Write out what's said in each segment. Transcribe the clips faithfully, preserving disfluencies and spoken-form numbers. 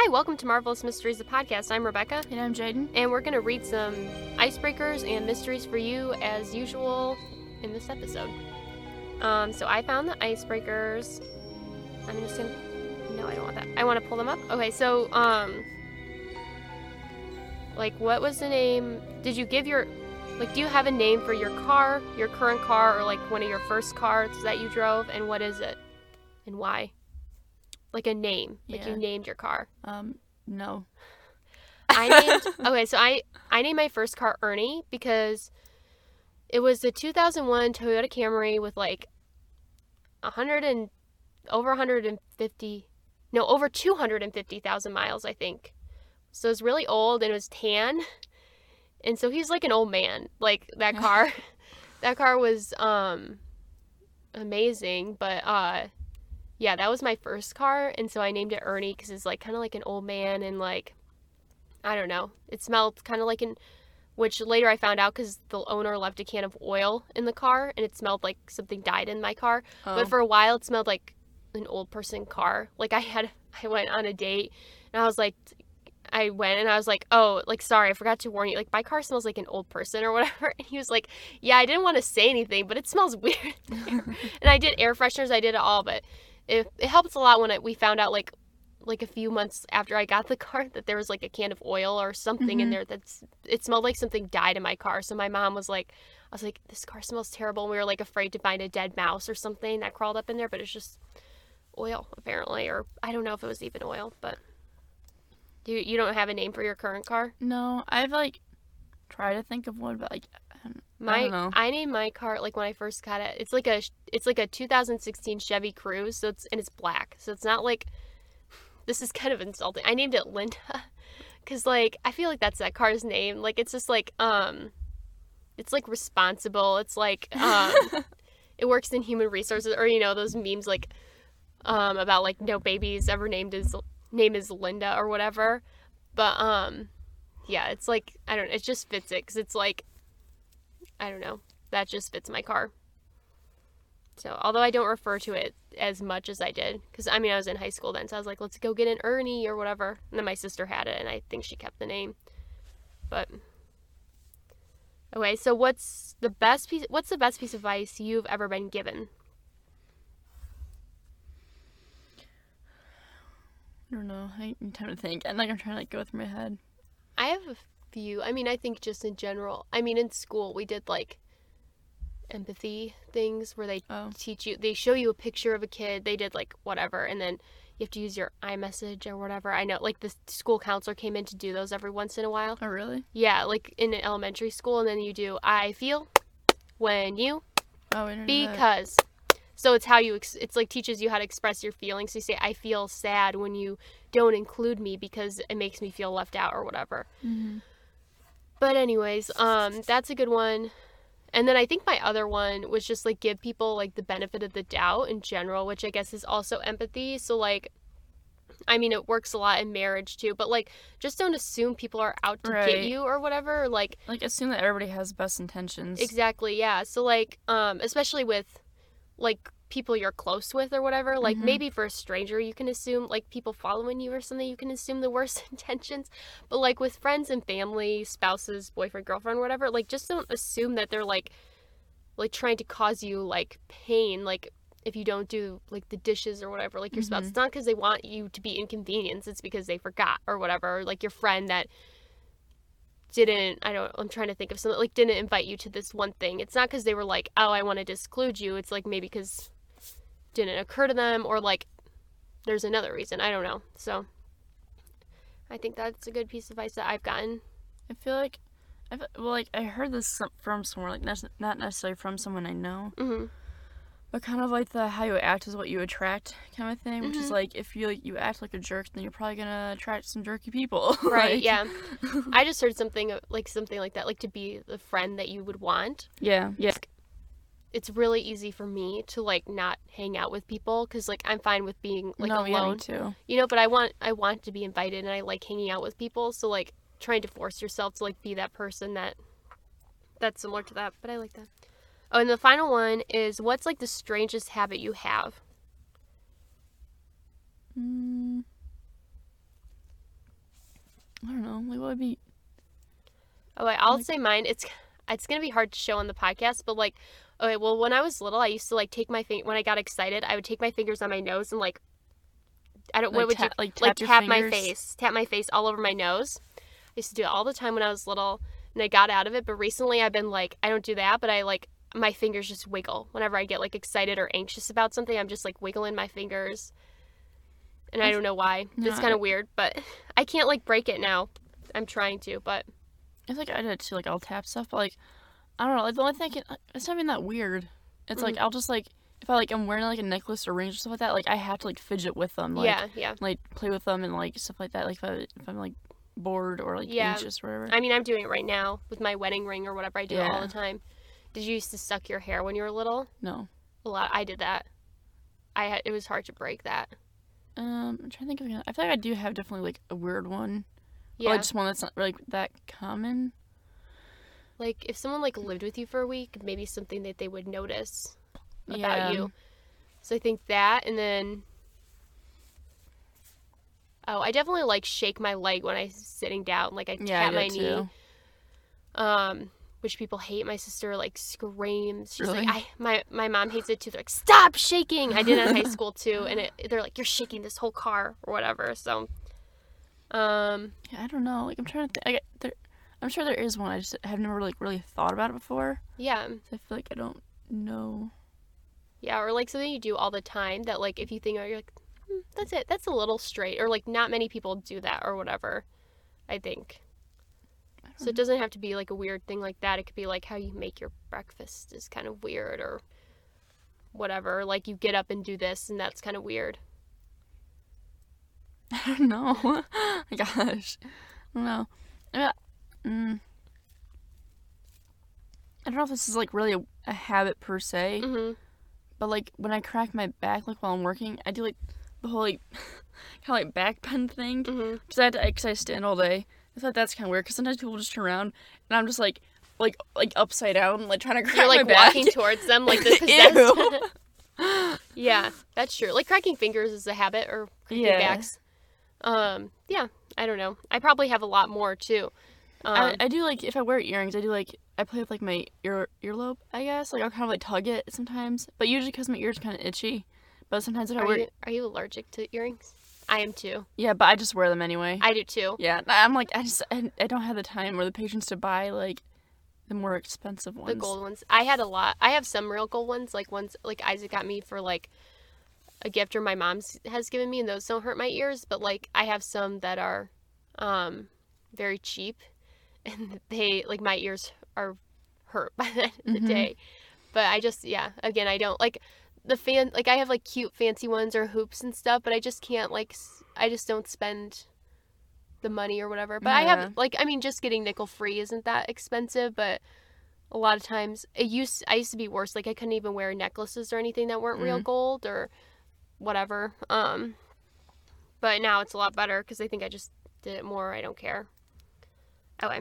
Hi, welcome to Marvelous Mysteries, the podcast. I'm Rebecca. And I'm Jaden. And we're going to read some icebreakers and mysteries for you, as usual, in this episode. Um, so I found the icebreakers. I'm just going to... No, I don't want that. I want to pull them up. Okay, so, um... like, what was the name... Did you give your... Like, do you have a name for your car, your current car, or, like, one of your first cars that you drove? And what is it? And why? Like a name. Like Yeah. you named your car. Um, no. I named... Okay, so I, I named my first car Ernie because it was a two thousand one Toyota Camry with, like, one hundred and... Over one hundred fifty... No, over two hundred fifty thousand miles, I think. So it was really old and it was tan. And so he's like an old man. Like, that car. That car was, um... amazing, but, uh... yeah, that was my first car, and so I named it Ernie because it's, like, kind of like an old man, and, like, I don't know. It smelled kind of like an, which later I found out because the owner left a can of oil in the car, and it smelled like something died in my car. Oh. But for a while, it smelled like an old person car. Like, I had, I went on a date, and I was like, I went, and I was like, oh, like, sorry, I forgot to warn you. Like, my car smells like an old person or whatever. And he was like, yeah, I didn't want to say anything, but it smells weird there. And I did air fresheners. I did it all, but it, it helps a lot when it, we found out, like, like a few months after I got the car that there was, like, a can of oil or something Mm-hmm. in there that's, it smelled like something died in my car. So my mom was like, I was like, this car smells terrible. And we were, like, afraid to find a dead mouse or something that crawled up in there, but it's just oil, apparently. Or I don't know if it was even oil, but do you, you don't have a name for your current car? No, I've, like, tried to think of one, but, like, I don't, My, I don't know. I named my car, like, when I first got it, it's like a, it's like a two thousand sixteen Chevy Cruze, so it's, and it's black. So it's not, like, this is kind of insulting. I named it Linda, because, like, I feel like that's that car's name. Like, it's just, like, um, it's, like, responsible. It's, like, um, it works in human resources, or, you know, those memes, like, um, about, like, no babies ever named his name is Linda or whatever. But, um, yeah, it's, like, I don't know, it just fits it, because it's, like, I don't know, that just fits my car. So, although I don't refer to it as much as I did, because, I mean, I was in high school then, so I was like, let's go get an Ernie or whatever. And then my sister had it, and I think she kept the name. But, okay, so what's the best piece, what's the best piece of advice you've ever been given? I don't know. I need time to think. And, like, I'm trying to, like, go through my head. I have a few. I mean, I think just in general. I mean, in school, we did, like, empathy things where they Oh. teach you, they show you a picture of a kid, they did, like, whatever, and then you have to use your iMessage or whatever. I know, like, the school counselor came in to do those every once in a while. Oh, really? Yeah, like, in elementary school, and then you do, I feel when you, Oh, I didn't know that. because. So it's how you, ex- it's, like, teaches you how to express your feelings. So you say, I feel sad when you don't include me because it makes me feel left out or whatever. Mm-hmm. But anyways, um, that's a good one. And then I think my other one was just, like, give people, like, the benefit of the doubt in general, which I guess is also empathy. So, like, I mean, it works a lot in marriage, too. But, like, just don't assume people are out to get Right. you or whatever. Like, Like, assume that everybody has best intentions. exactly, yeah. So, like, um, especially with, like, people you're close with or whatever. Like, Mhm. maybe for a stranger, you can assume, like, people following you or something, you can assume the worst intentions. But, like, with friends and family, spouses, boyfriend, girlfriend, whatever, like, just don't assume that they're, like, like, trying to cause you, like, pain, like, if you don't do, like, the dishes or whatever, like, your spouse. Mhm. It's not because they want you to be inconvenienced. It's because they forgot or whatever. Or, like, your friend that didn't, I don't, I'm trying to think of something, like, didn't invite you to this one thing. It's not because they were like, oh, I want to disclude you. It's, like, maybe because didn't occur to them, or, like, there's another reason. I don't know. So I think that's a good piece of advice that I've gotten. I feel like, I feel, well, like, I heard this some- from somewhere, like, nec- not necessarily from someone I know, Mm-hmm. but kind of like the how you act is what you attract kind of thing, which Mhm. is, like, if you, like, you act like a jerk, then you're probably gonna attract some jerky people. Right, Like- yeah. I just heard something of- like something like that, like to be the friend that you would want. Yeah, yeah. It's really easy for me to, like, not hang out with people because, like, I'm fine with being, like, no, yeah, me alone. too. You know, but I want I want to be invited, and I like hanging out with people. So, like, trying to force yourself to, like, be that person that that's similar to that. But I like that. Oh, and the final one is, what's, like, the strangest habit you have? Mm. I don't know. Like, what would be... Oh, wait, I'll Like- say mine. It's it's gonna be hard to show on the podcast, but like, okay, well, when I was little, I used to like take my fing- when I got excited, I would take my fingers on my nose and like, I don't Like, what would ta- you like, like tap your tap my fingers? face, tap my face all over my nose. I used to do it all the time when I was little, and I got out of it. But recently, I've been like, I don't do that, but I like my fingers just wiggle whenever I get like excited or anxious about something. I'm just like wiggling my fingers, and I That's- don't know why. No, It's kind I- of weird, but I can't like break it now. I'm trying to, but I feel like I did it too. Like, I'll tap stuff, but like, I don't know. Like, the only thing I can... It's not even that weird. It's like, Mhm. I'll just like... If I like, I'm wearing like a necklace or rings or stuff like that, like, I have to like fidget with them. Like, yeah, yeah. like play with them and like stuff like that. Like if, I, if I'm like bored or like Yeah. anxious or whatever. I mean, I'm doing it right now with my wedding ring or whatever. I do it all Yeah. the time. Did you used to suck your hair when you were little? No. A lot. I did that. I had. It was hard to break that. Um, I'm trying to think of. I feel like I do have definitely like a weird one. Yeah. Or like just one that's not really that common. Like if someone like lived with you for a week, maybe something that they would notice about Yeah. you. So I think that, and then. Oh, I definitely like shake my leg when I'm sitting down. Like I Yeah, I tap do my too. knee. Um, which people hate. My sister like screams. She's Really? like, I my my mom hates it too. They're like, stop shaking. I did it in high school too, and it, they're like, you're shaking this whole car or whatever. So, um, Yeah, I don't know. Like I'm trying to think. I, there, I'm sure there is one. I just have never like really thought about it before. yeah, So I feel like I don't know. yeah, or like something you do all the time that like if you think about it, you're like, hmm, that's it. That's a little straight, or like not many people do that or whatever. I think. I don't So it doesn't have to be like a weird thing like that. It could be like how you make your breakfast is kind of weird or whatever. Like you get up and do this and that's kind of weird. I don't know. Gosh, I don't know. I, mean, mm, I don't know if this is like really a, a habit per se, hmm but like when I crack my back, like while I'm working, I do like the whole like kind of like back bend thing hmm because I, had to- 'cause I stand all day. I thought that's kind of weird because sometimes people just turn around and I'm just like like like upside down, like trying to crack You're like my back. walking towards them like the possessed. Ew. Yeah, that's true. Like cracking fingers is a habit or cracking Yeah. backs. Um, yeah, I don't know. I probably have a lot more too. Um, I, I do like if I wear earrings, I do like I play with like my ear earlobe. I guess like I'll kind of like tug it sometimes, but usually because my ears kind of itchy. But sometimes if I are wear you are you allergic to earrings? I am too. yeah, but I just wear them anyway. I do too. yeah, I'm like I just I, I don't have the time or the patience to buy like the more expensive ones. The gold ones. I had a lot. I have some real gold ones, like ones like Isaac got me for like a gift or my mom's has given me, and those don't hurt my ears. But like I have some that are um very cheap, and they like my ears are hurt by the end of the Mhm. day. But I just yeah, again I don't like the fan like I have like cute fancy ones or hoops and stuff, but I just can't like s- I just don't spend the money or whatever. But I Yeah. have like I mean just getting nickel free isn't that expensive, but a lot of times it used I used to be worse. Like I couldn't even wear necklaces or anything that weren't real Mhm. gold or whatever. Um but now it's a lot better because I think I just did it more. I don't care. Okay.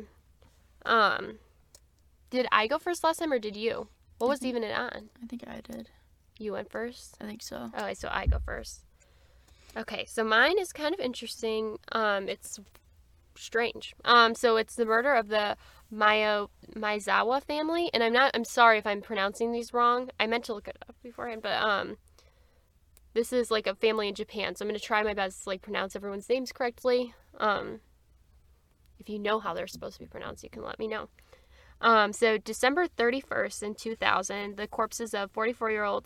Um did I go first last time or did you? What was Mhm. even it on? I think I did. You went first? I think so. Okay, so I go first. Okay, so mine is kind of interesting. Um, it's strange. Um, so it's the murder of the Maya Maizawa family, and I'm not. I'm sorry if I'm pronouncing these wrong. I meant to look it up beforehand, but um, this is like a family in Japan, so I'm gonna try my best to like pronounce everyone's names correctly. Um, if you know how they're supposed to be pronounced, you can let me know. Um, so December thirty-first in two thousand, the corpses of forty-four-year-old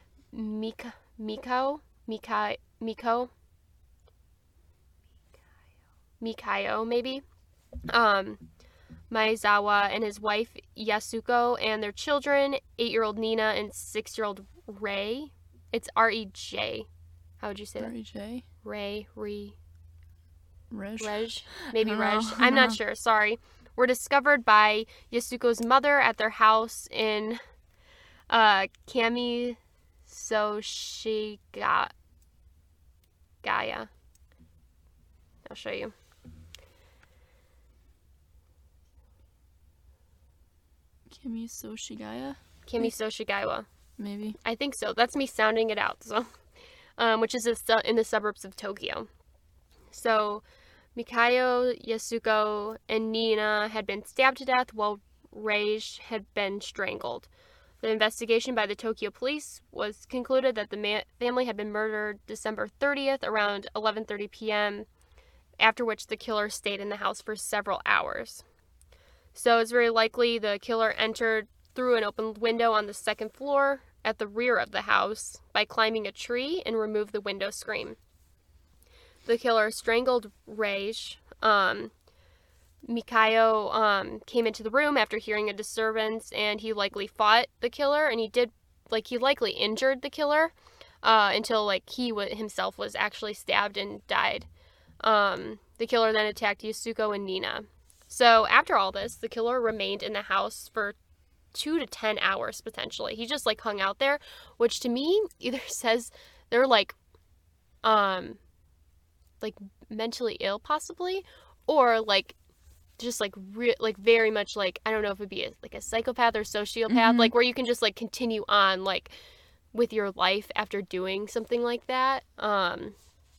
Mika, Miko, Mikai, Miko, Mikayo, maybe, um, Maezawa and his wife Yasuko and their children, eight-year-old Nina and six-year-old Rei. It's R E J. How would you say that? R E J. Rei, Re, Rej. Rej, maybe I don't Rej. know. I'm not sure. Sorry. Were discovered by Yasuko's mother at their house in uh, Kami Soshiga Gaia. I'll show you. Kimi Soshigaya? Kami Soshigaiwa. Maybe. I think so. That's me sounding it out. So, um, which is a su- in the suburbs of Tokyo. So, Mikhail, Yasuko, and Nina had been stabbed to death while Rage had been strangled. The investigation by the Tokyo police was concluded that the ma- family had been murdered December thirtieth around eleven thirty p.m., after which the killer stayed in the house for several hours. So it's very likely the killer entered through an open window on the second floor at the rear of the house by climbing a tree and removed the window screen. The killer strangled Rage. Um, Mikhail um, came into the room after hearing a disturbance, and he likely fought the killer, and he did, like, he likely injured the killer uh, until, like, he w- himself was actually stabbed and died. Um, the killer then attacked Yasuko and Nina. So after all this, the killer remained in the house for two to ten hours, potentially. He just, like, hung out there, which to me either says they're, like, um, like, mentally ill, possibly, or, like, just like re- like very much like, I don't know if it'd be a, like a psychopath or sociopath, mm-hmm. like where you can just like continue on like with your life after doing something like that. Um,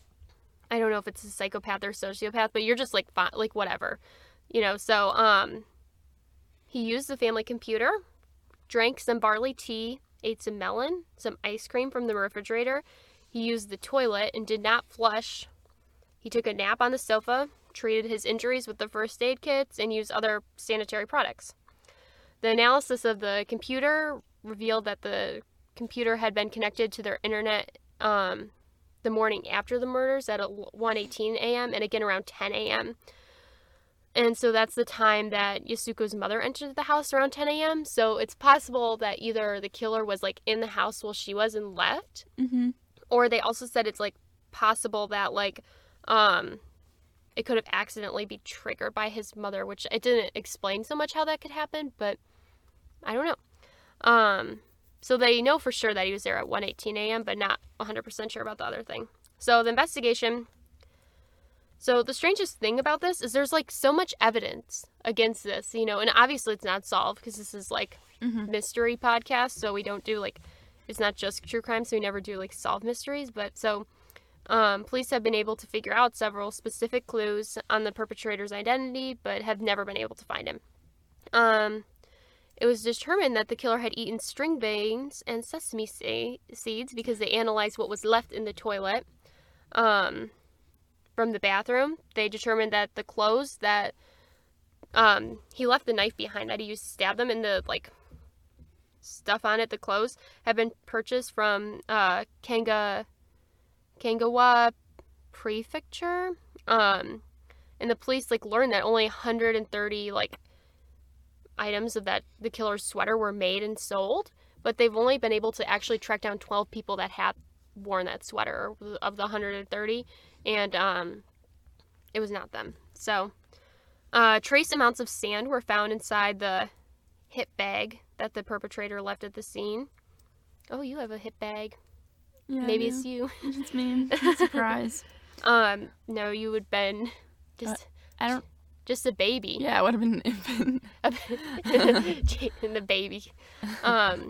I don't know if it's a psychopath or sociopath, but you're just like fine, like whatever, you know. So um, he used the family computer, drank some barley tea, ate some melon, some ice cream from the refrigerator. He used the toilet and did not flush. He took a nap on the sofa, treated his injuries with the first aid kits, and used other sanitary products. The analysis of the computer revealed that the computer had been connected to their internet um, the morning after the murders at one eighteen a.m. and again around ten a.m. And so that's the time that Yasuko's mother entered the house, around ten a.m. So it's possible that either the killer was like in the house while she was and left, mm-hmm. or they also said it's like possible that like um it could have accidentally been triggered by his mother, which it didn't explain so much how that could happen, but I don't know. Um, so they know for sure that he was there at one eighteen a.m., but not one hundred percent sure about the other thing. So the investigation... So the strangest thing about this is there's, like, so much evidence against this, you know, and obviously it's not solved because this is, like, mm-hmm. mystery podcast, so we don't do, like, it's not just true crime, so we never do, like, solve mysteries, but so... Um, police have been able to figure out several specific clues on the perpetrator's identity, but have never been able to find him. Um, it was determined that the killer had eaten string beans and sesame seeds because they analyzed what was left in the toilet um, from the bathroom. They determined that the clothes that um, he left the knife behind that he used to stab them, and the like stuff on it, the clothes, had been purchased from uh, Kanga. Kangawa Prefecture, um, and the police like learned that only one hundred thirty like items of that the killer's sweater were made and sold, but they've only been able to actually track down twelve people that had worn that sweater of the one hundred thirty, and um, it was not them. So, uh, trace amounts of sand were found inside the hip bag that the perpetrator left at the scene. Oh, you have a hip bag. Yeah, maybe it's you. It's me. I'm surprised. um, no, you would have been just. Uh, I don't. Just a baby. Yeah, I would have been an infant. The baby. Um.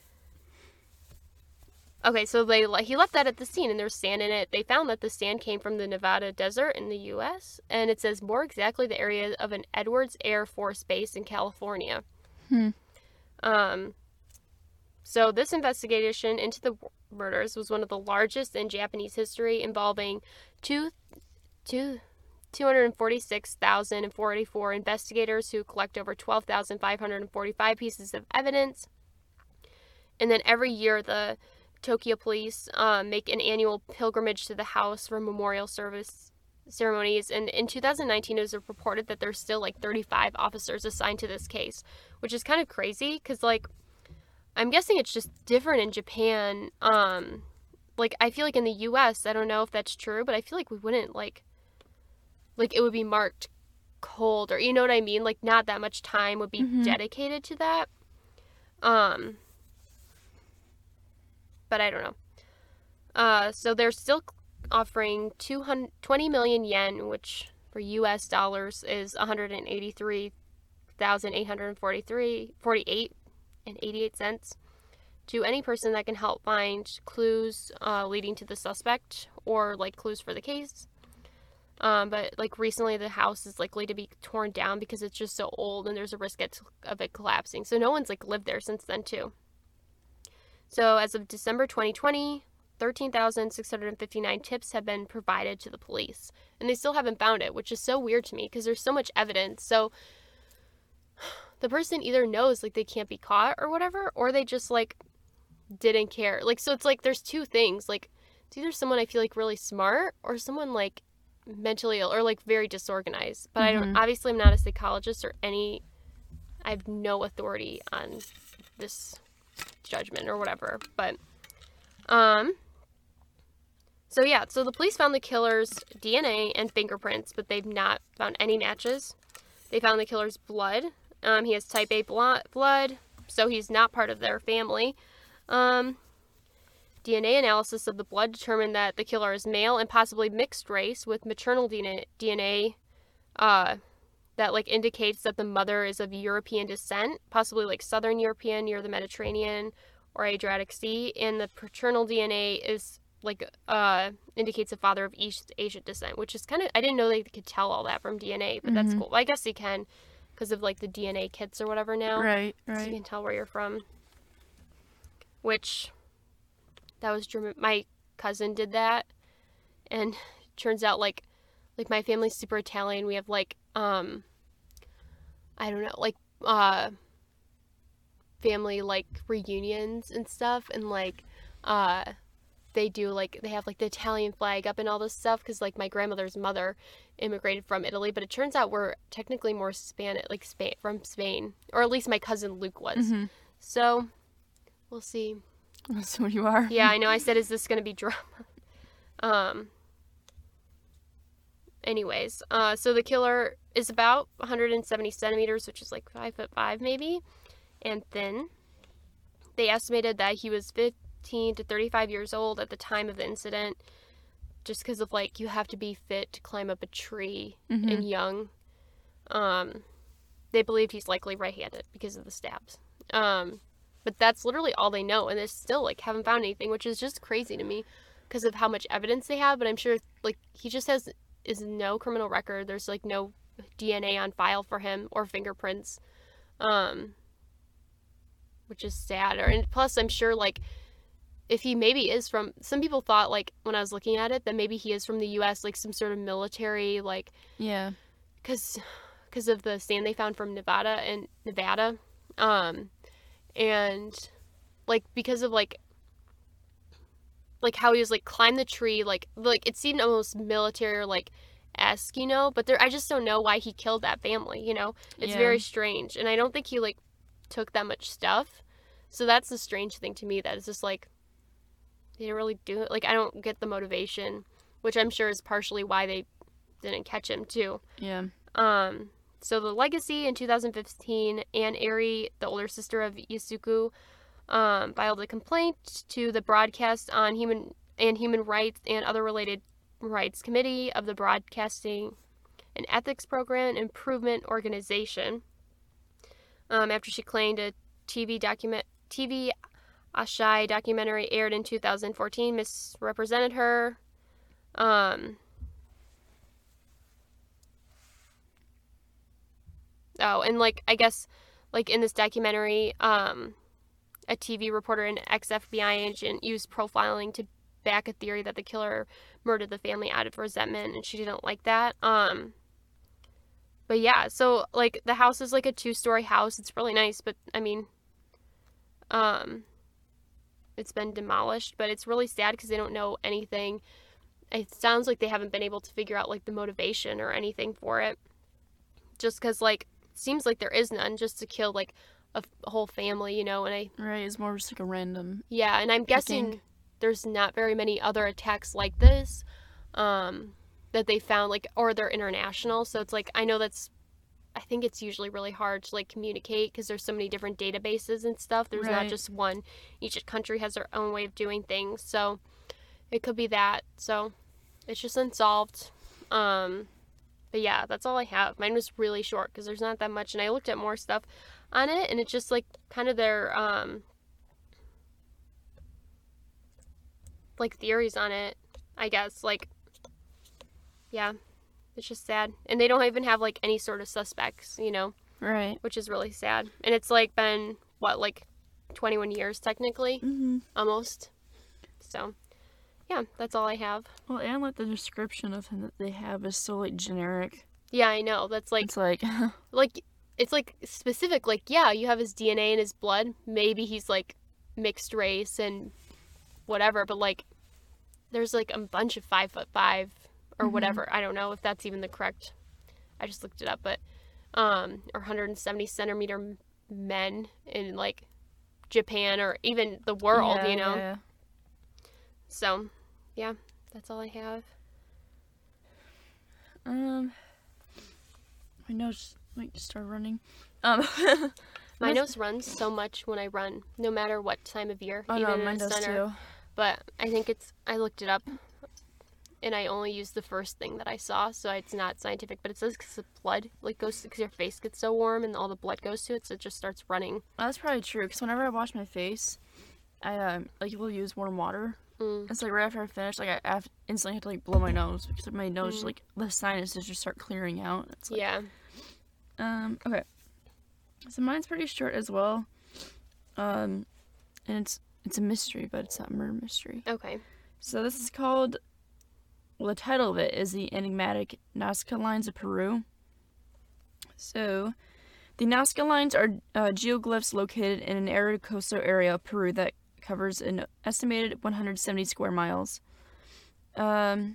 Okay, so they he left that at the scene, and there's sand in it. They found that the sand came from the Nevada desert in the U S, and it says more exactly the area of an Edwards Air Force Base in California. Hmm. Um. So this investigation into the murders was one of the largest in Japanese history, involving two, two, two hundred forty-six thousand forty-four investigators who collect over twelve thousand five hundred forty-five pieces of evidence. And then every year, the Tokyo police um, make an annual pilgrimage to the house for memorial service ceremonies. And in two thousand nineteen, it was reported that there's still like thirty-five officers assigned to this case, which is kind of crazy because, like, I'm guessing it's just different in Japan. Um, like, I feel like in the U S, I don't know if that's true, but I feel like we wouldn't, like, like, it would be marked cold, or, you know what I mean? Like, not that much time would be mm-hmm. dedicated to that. Um, but I don't know. Uh, so they're still offering two hundred twenty million yen, which for U S dollars is one hundred eighty-three thousand eight hundred forty-three, forty-eight and eighty-eight cents to any person that can help find clues uh, leading to the suspect, or like clues for the case. Um, but like recently the house is likely to be torn down because it's just so old and there's a risk of it collapsing. So no one's like lived there since then too. So as of December twenty twenty, thirteen thousand six hundred fifty-nine tips have been provided to the police. And they still haven't found it, which is so weird to me because there's so much evidence. So the person either knows like they can't be caught or whatever, or they just like didn't care. Like, so it's like there's two things. Like, it's either someone I feel like really smart or someone like mentally ill or like very disorganized. But mm-hmm. I don't, obviously I'm not a psychologist or any, I have no authority on this judgment or whatever. But, um, so yeah, so the police found the killer's D N A and fingerprints, but they've not found any matches. They found the killer's blood. Um, he has type A blood, so he's not part of their family. Um, D N A analysis of the blood determined that the killer is male and possibly mixed race with maternal D N A, D N A uh, that like indicates that the mother is of European descent, possibly like Southern European near the Mediterranean or Adriatic Sea, and the paternal D N A is like uh indicates a father of East Asian descent, which is kind of, I didn't know they could tell all that from D N A, but mm-hmm. that's cool. Well, I guess they can because of like the D N A kits or whatever now. Right, right. So you can tell where you're from. Which, that was German. My cousin did that, and turns out like, like my family's super Italian. We have like, um, I don't know, like, uh, family like reunions and stuff, and like, uh, they do like they have like the Italian flag up and all this stuff because like my grandmother's mother immigrated from Italy, but it turns out we're technically more Spanish, like Spain from Spain, or at least my cousin Luke was. Mm-hmm. So. We'll see. That's what you are. Yeah, I know. I said, is this going to be drama? um. Anyways, uh, so the killer is about one hundred seventy centimeters, which is like five foot five maybe, and thin. They estimated that he was fifteen to thirty-five years old at the time of the incident, just because of like you have to be fit to climb up a tree mm-hmm. and young. Um, they believed he's likely right-handed because of the stabs. Um. But that's literally all they know, and they still, like, haven't found anything, which is just crazy to me because of how much evidence they have. But I'm sure, like, he just has is no criminal record. There's, like, no D N A on file for him or fingerprints, um, which is sad. Or, and plus, I'm sure, like, if he maybe is from... Some people thought, like, when I was looking at it, that maybe he is from the U S, like, some sort of military, like... Yeah. Because because of the sand they found from Nevada and Nevada, um... And, like, because of, like, like, how he was, like, climb the tree, like, like, it seemed almost military or, like, esque, you know? But there, I just don't know why he killed that family, you know? It's yeah. very strange. And I don't think he, like, took that much stuff. So that's the strange thing to me, that it's just, like, they didn't really do it. Like, I don't get the motivation, which I'm sure is partially why they didn't catch him, too. Yeah. Um... So the legacy in two thousand fifteen, Anne Airy, the older sister of Yasuko, um, filed a complaint to the Broadcast on Human and Human Rights and Other Related Rights Committee of the Broadcasting and Ethics Program Improvement Organization. Um, after she claimed a T V document, T V Ashai documentary aired in two thousand fourteen misrepresented her. Um, Oh, and, like, I guess, like, in this documentary, um, a T V reporter and ex-F B I agent used profiling to back a theory that the killer murdered the family out of resentment, and she didn't like that. Um, but, yeah, so, like, the house is, like, a two-story house. It's really nice, but, I mean, um, it's been demolished, but it's really sad because they don't know anything. It sounds like they haven't been able to figure out, like, the motivation or anything for it. Just because, like, seems like there is none, just to kill, like, a, a whole family, you know, and I... Right, it's more just, like, a random... Yeah, and I'm guessing picking. There's not very many other attacks like this, um, that they found, like, or they're international, so it's, like, I know that's... I think it's usually really hard to, like, communicate, because there's so many different databases and stuff. There's right. not just one. Each country has their own way of doing things, so it could be that. So, it's just unsolved. Um... But yeah, that's all I have. Mine was really short because there's not that much. And I looked at more stuff on it, and it's just like kind of their, um, like theories on it, I guess. Like, yeah, It's just sad. And they don't even have, like, any sort of suspects, you know? Right. Which is really sad. And it's, like, been, what, like, twenty-one years, technically? Mm-hmm. Almost. So, yeah, that's all I have. Well, and, like, the description of him that they have is so, like, generic. Yeah, I know. That's, like... It's like... like, it's, like, specific. Like, yeah, you have his D N A in his blood. Maybe he's, like, mixed race and whatever. But, like, there's, like, a bunch of five foot five or Mm-hmm. whatever. I don't know if that's even the correct... I just looked it up, but... Um, or one hundred seventy centimeter men in, like, Japan or even the world, yeah, you know? Yeah. So, yeah, that's all I have. Um, my nose might start running. Um, My nose runs so much when I run, no matter what time of year, oh even no, in mine the does summer. too. But I think it's, I looked it up, and I only used the first thing that I saw, so it's not scientific, but it says because the blood, like, goes, because your face gets so warm and all the blood goes to it, so it just starts running. Oh, that's probably true, because whenever I wash my face, I, um, like, will use warm water. Mm. It's like right after I finish, like, I have instantly have to, like, blow my nose, because my nose, Mm. like, the sinuses just start clearing out. It's like, Yeah. Um, okay. So mine's pretty short as well. Um, and it's, it's a mystery, but it's not a murder mystery. Okay. So this is called, well, the title of it is the enigmatic Nazca Lines of Peru. So, the Nazca Lines are uh, geoglyphs located in an arid coastal area of Peru that covers an estimated one hundred seventy square miles. Um,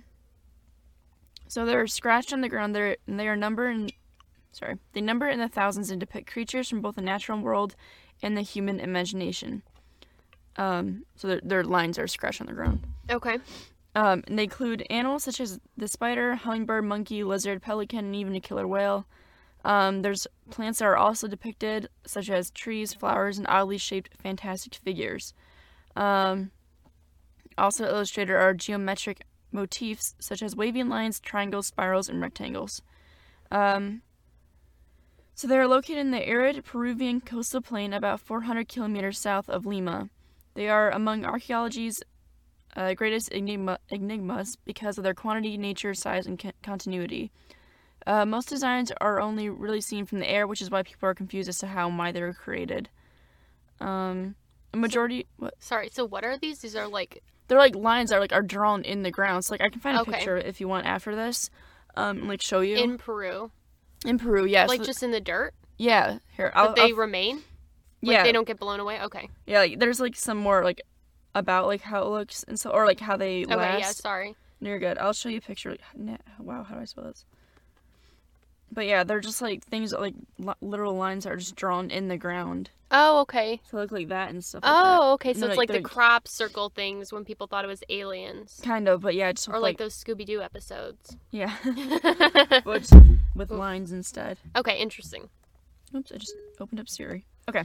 so they're scratched on the ground. They're, and they are numbered in, sorry, they number in the thousands and depict creatures from both the natural world and the human imagination. Um, so their, their lines are scratched on the ground. Okay. Um, and they include animals such as the spider, hummingbird, monkey, lizard, pelican, and even a killer whale. Um, there's plants that are also depicted, such as trees, flowers, and oddly shaped fantastic figures. Um, also illustrated are geometric motifs, such as waving lines, triangles, spirals, and rectangles. Um, so they are located in the arid Peruvian coastal plain about four hundred kilometers south of Lima. They are among archaeology's uh, greatest enigma, enigmas because of their quantity, nature, size, and co- continuity. Uh, most designs are only really seen from the air, which is why people are confused as to how and why they were created. Um, a majority, what? Sorry, so what are these? These are, like... They're like lines that are like are drawn in the ground. So like I can find a Okay. picture if you want after this, um, and like show you in Peru. in Peru. Yeah, Like, so- just in the dirt? yeah. Here, I'll, But they I'll- remain? Like, yeah, they don't get blown away? Okay. yeah. Like, there's like some more like about like how it looks and so or like how they Okay, last. yeah, sorry. No, you're good. I'll show you a picture. Like, na- wow, how do I spell this? But yeah, they're just like things that, like li- literal lines that are just drawn in the ground. Oh, okay. So they look like that and stuff like Oh, okay. So No, it's like, like the they're- crop circle things when people thought it was aliens. that. Kind of, but yeah, just Or with, like those Scooby-Doo episodes. yeah, but with lines instead. Okay, interesting. Oops, I just opened up Siri. Okay.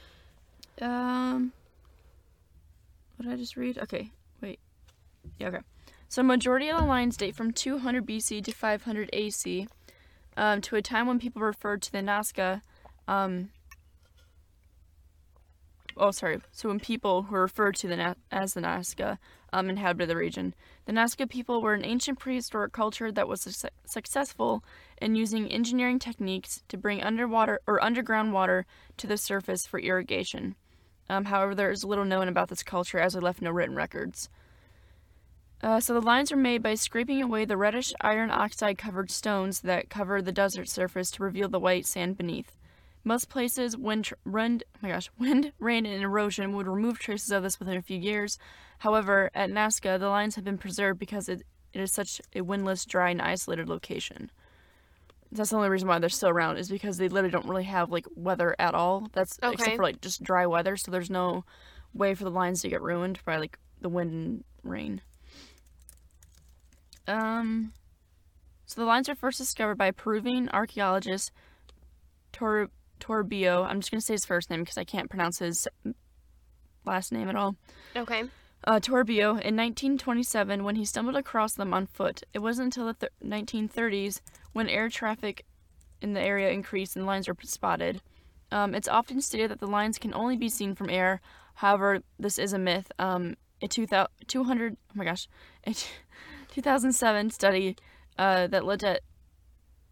Um, what did I just read? Okay, wait. Yeah, okay. So majority of the lines date from two hundred B C to five hundred A C, um, to a time when people referred to the Nazca, um, oh, sorry. So when people were referred to the Na- as the Nazca, um, inhabited the region. The Nazca people were an ancient prehistoric culture that was su- successful in using engineering techniques to bring underwater or underground water to the surface for irrigation. Um, however, there is little known about this culture as they left no written records. Uh, so the lines are made by scraping away the reddish iron oxide covered stones that cover the desert surface to reveal the white sand beneath. Most places, wind, tr- wind, oh my gosh, wind, rain, and erosion would remove traces of this within a few years. However, at Nazca, the lines have been preserved because it, it is such a windless, dry, and isolated location. That's the only reason why they're still around, is because they literally don't really have like weather at all. That's Okay. except for like just dry weather, so there's no way for the lines to get ruined by like the wind and rain. Um, so the lines were first discovered by Peruvian archaeologist Tor Toribio. I'm just gonna say his first name because I can't pronounce his last name at all. Okay. Uh, Toribio in nineteen twenty-seven when he stumbled across them on foot. It wasn't until the th- nineteen thirties when air traffic in the area increased and lines were spotted. Um, it's often stated that the lines can only be seen from air. However, this is a myth. Um, a two hundred, oh my gosh, a two thousand seven study uh, that looked at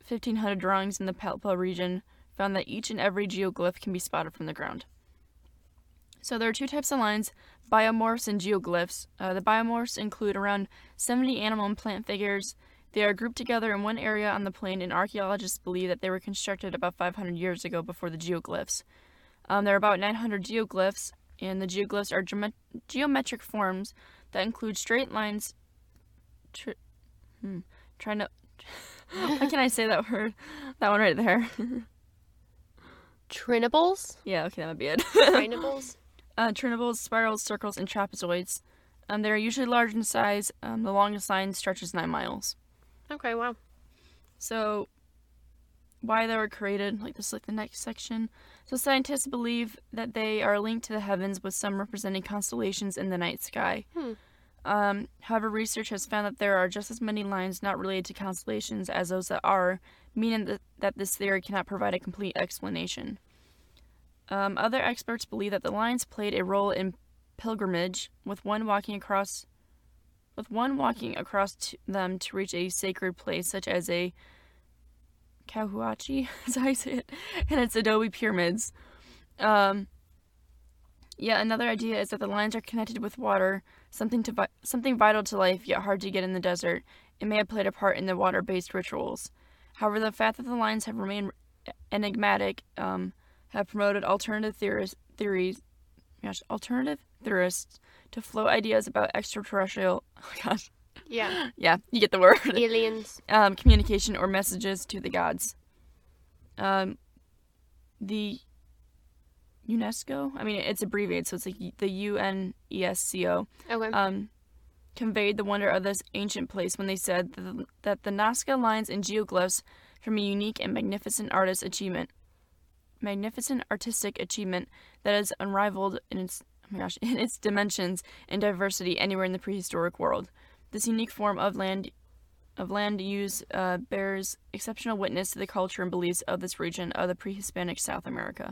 fifteen hundred drawings in the Palpa region found that each and every geoglyph can be spotted from the ground. So there are two types of lines, biomorphs and geoglyphs. Uh, the biomorphs include around seventy animal and plant figures. They are grouped together in one area on the plain, and archaeologists believe that they were constructed about five hundred years ago before the geoglyphs. Um, there are about nine hundred geoglyphs, and the geoglyphs are geomet- geometric forms that include straight lines. Tri- hmm, trying to. How can I say that word? That one right there. Trinables? Yeah, okay, that might be it. Trinables? Uh, trinables, spirals, circles, and trapezoids. Um, they are usually large in size. Um, the longest line stretches nine miles. Okay, wow. So, why they were created, like this, like the next section. So, scientists believe that they are linked to the heavens, with some representing constellations in the night sky. Hmm. Um, however, research has found that there are just as many lines not related to constellations as those that are, meaning that, that this theory cannot provide a complete explanation. Um, other experts believe that the lines played a role in pilgrimage, with one walking across, with one walking across to them to reach a sacred place, such as a Kahuachi, is how I say it, and its adobe pyramids. Um, yeah, another idea is that the lines are connected with water, something to vi- something vital to life, yet hard to get in the desert. It may have played a part in the water-based rituals. However, the fact that the lines have remained enigmatic, um, have promoted alternative theories, theories, gosh, alternative theorists to float ideas about extraterrestrial, oh gosh, Yeah. yeah, you get the word, Aliens. um, communication or messages to the gods. Um, the UNESCO, I mean, it's abbreviated, so it's like the U N E S C O, Okay. um, conveyed the wonder of this ancient place when they said that the, that the Nazca lines and geoglyphs from a unique and magnificent artist achievement, magnificent artistic achievement that is unrivaled in its, oh my gosh, in its dimensions and diversity anywhere in the prehistoric world. This unique form of land of land use uh, bears exceptional witness to the culture and beliefs of this region of the pre-Hispanic South America.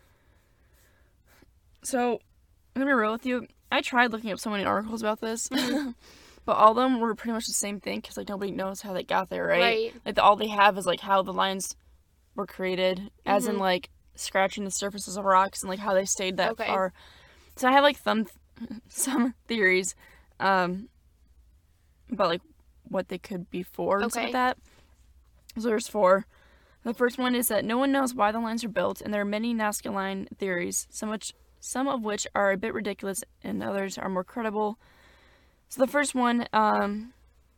So, I'm gonna be real with you. I tried looking up so many articles about this, but all of them were pretty much the same thing because like nobody knows how they got there, right? Right. Like the, all they have is like how the lines were created, as in Mhm. like scratching the surfaces of rocks and like how they stayed that Okay. far. So I have like some some theories um, about like what they could be for and stuff Okay. like that. So there's four. The first one is that no one knows why the lines are built, and there are many Nazca line theories, some which some of which are a bit ridiculous and others are more credible. So the first one um,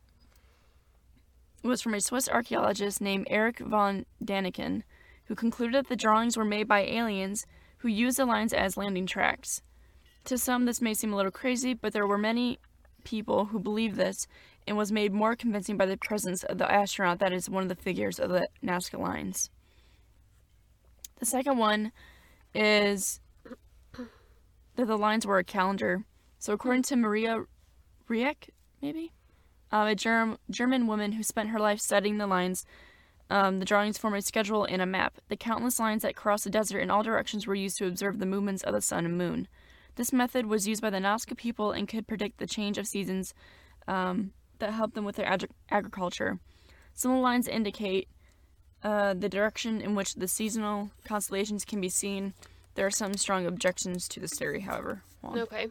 was from a Swiss archaeologist named Erich von Daniken, who concluded that the drawings were made by aliens who used the lines as landing tracks. To some, this may seem a little crazy, but there were many people who believed this, and was made more convincing by the presence of the astronaut that is one of the figures of the Nazca lines. The second one is that the lines were a calendar. So according to Maria Rieck, maybe? Um, a Germ- German woman who spent her life studying the lines, um, the drawings form a schedule and a map. The countless lines that cross the desert in all directions were used to observe the movements of the sun and moon. This method was used by the Nazca people and could predict the change of seasons um, that helped them with their ag- agriculture. Some of the lines indicate uh, the direction in which the seasonal constellations can be seen. There are some strong objections to this theory, however. Hold on. Okay.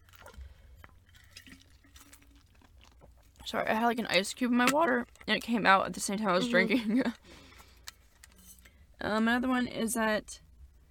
Sorry, I had like an ice cube in my water, and it came out at the same time I was Mhm. drinking. um, another one is that...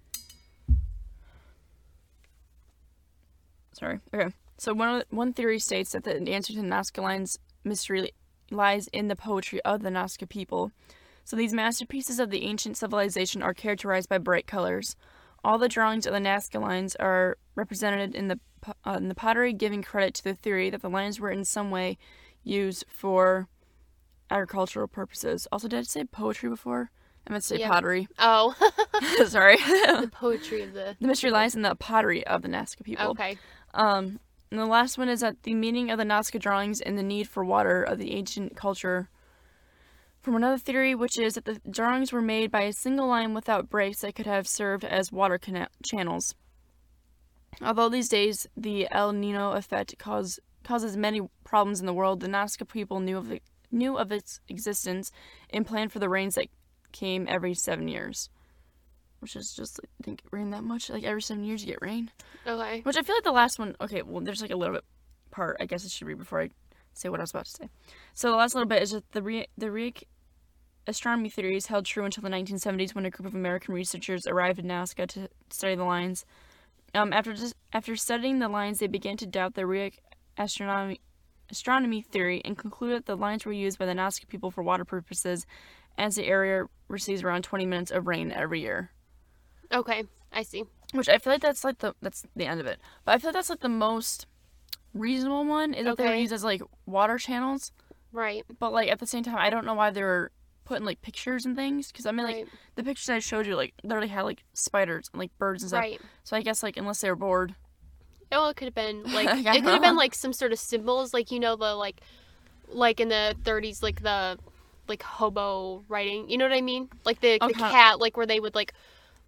Sorry. Okay. So one of the, one theory states that the answer to the Nazca lines mystery lies in the poetry of the Nazca people. So these masterpieces of the ancient civilization are characterized by bright colors. All the drawings of the Nazca lines are represented in the uh, in the pottery, giving credit to the theory that the lines were in some way used for agricultural purposes. Also, did I say poetry before? I meant to say Yeah. pottery. Oh. Sorry. The poetry of the... The mystery lies in the pottery of the Nazca people. Okay. Um, and the last one is that the meaning of the Nazca drawings and the need for water of the ancient culture. From another theory, which is that the drawings were made by a single line without breaks that could have served as water cana- channels. Although these days the El Nino effect cause, causes many problems in the world, the Nazca people knew of the knew of its existence and planned for the rains that came every seven years. Which is just, like, I think, rain that much. Like, every seven years you get rain. Okay. Which I feel like the last one, okay, well, there's, like, a little bit part, I guess I should read before I say what I was about to say. So the last little bit is that the Re- the Reich astronomy theories held true until the nineteen seventies when a group of American researchers arrived in Nazca to study the lines. Um, after just, after studying the lines, they began to doubt the Reich astronomy astronomy theory and concluded that the lines were used by the Nazca people for water purposes, as the area receives around twenty minutes of rain every year. Okay, I see. Which I feel like that's like the that's the end of it. But I feel like that's like the most reasonable one is that they were Okay. used as like water channels. Right. But like at the same time, I don't know why they were putting like pictures and things, because I mean like Right. the pictures I showed you like literally had like spiders and like birds and stuff. Right. So I guess like unless they were bored. Oh, it could have been like I it don't could have been know. like some sort of symbols, like you know the like, like in the thirties, like the, like hobo writing. You know what I mean? Like the the Okay. cat, like where they would like.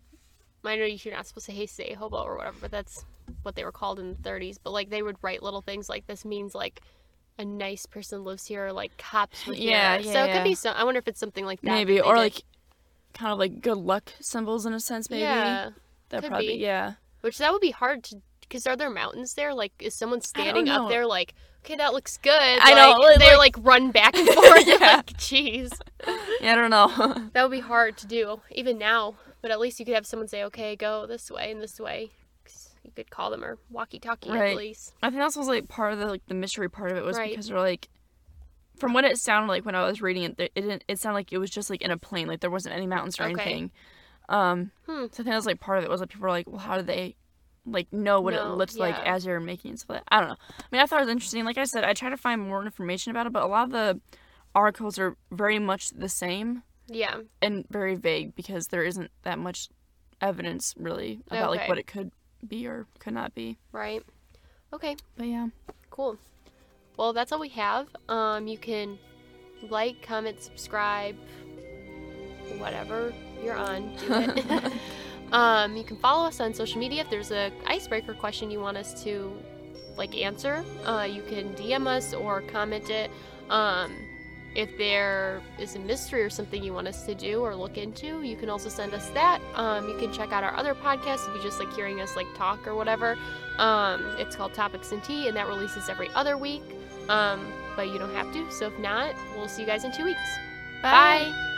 I know you're not supposed to hey say hobo or whatever, but that's what they were called in the thirties. But like they would write little things like this means like a nice person lives here, or like cops were here. Yeah, so yeah, it could yeah. be some. I wonder if it's something like that. Maybe that they or did. like kind of like good luck symbols in a sense. Maybe Yeah, that could probably be. yeah. which that would be hard to. Because are there mountains there? Like, is someone standing know. up there like, okay, that looks good. I know, Like, like- they're like run back and forth. Yeah. Like, jeez. Yeah, I don't know. That would be hard to do, even now. But at least you could have someone say, okay, go this way and this way. 'Cause you could call them or walkie-talkie Right. at least. I think that's was like part of the like the mystery part of it was Right. because they're like, from what it sounded like when I was reading it, it didn't. It sounded like it was just like in a plain, like there wasn't any mountains or Okay. anything. Um, Hmm. so I think that was like part of it was like people were like, well, how do they like know what No, it looks like yeah. as they were making it? So I don't know. I mean, I thought it was interesting. Like I said, I tried to find more information about it, but a lot of the articles are very much the same Yeah. and very vague because there isn't that much evidence really about like Okay. what it could be or could not be. Right. Okay. But yeah. Cool. Well, that's all we have. Um, you can like, comment, subscribe, whatever you're on, do it. um, you can follow us on social media. If there's a icebreaker question you want us to like answer, uh, you can D M us or comment it. Um, if there is a mystery or something you want us to do or look into, you can also send us that. Um, you can check out our other podcast if you just like hearing us like talk or whatever. Um, it's called Topics and Tea, and that releases every other week. Um, but you don't have to. So if not, we'll see you guys in two weeks. Bye.